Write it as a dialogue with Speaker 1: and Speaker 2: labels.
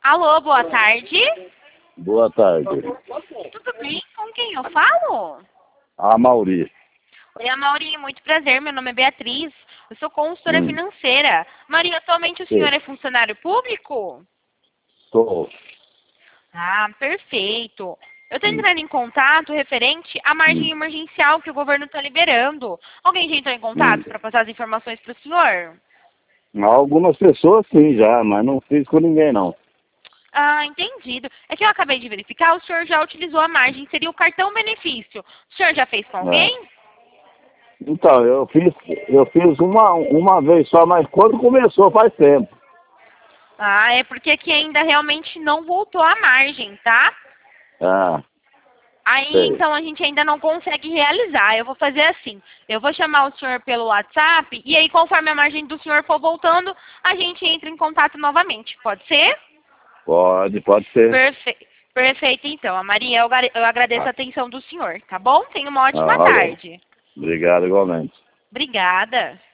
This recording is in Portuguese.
Speaker 1: Alô, boa tarde.
Speaker 2: Boa tarde.
Speaker 1: Tudo bem? Com quem eu falo?
Speaker 2: A Mauri.
Speaker 1: Oi, Amaury, muito prazer. Meu nome é Beatriz. Eu sou consultora financeira. Maria, atualmente o senhor
Speaker 2: Sim.
Speaker 1: é funcionário público?
Speaker 2: Tô.
Speaker 1: Ah, perfeito. Eu estou
Speaker 2: Hum,
Speaker 1: entrando em contato referente à margem
Speaker 2: hum,
Speaker 1: emergencial que o governo está liberando. Alguém já entrou em contato
Speaker 2: hum.
Speaker 1: para passar as informações para o senhor?
Speaker 2: Algumas pessoas sim já, mas não fiz com ninguém não.
Speaker 1: Ah, entendido. É que eu acabei de verificar, o senhor já utilizou a margem, seria o cartão benefício. O senhor já fez com
Speaker 2: É.
Speaker 1: alguém?
Speaker 2: Então, eu fiz uma vez só, mas quando começou faz tempo.
Speaker 1: Ah, é porque aqui ainda realmente não voltou a margem, tá?
Speaker 2: Ah,
Speaker 1: Aí,
Speaker 2: sei.
Speaker 1: então, a gente ainda não consegue realizar. Eu vou fazer assim, eu vou chamar o senhor pelo WhatsApp e aí, conforme a margem do senhor for voltando, a gente entra em contato novamente. Pode ser?
Speaker 2: Pode ser.
Speaker 1: Perfeito, então. A Maria, eu agradeço a
Speaker 2: Ah,
Speaker 1: atenção do senhor, tá bom? Tenha uma ótima
Speaker 2: tá bom.
Speaker 1: tarde.
Speaker 2: Obrigado igualmente.
Speaker 1: Obrigada.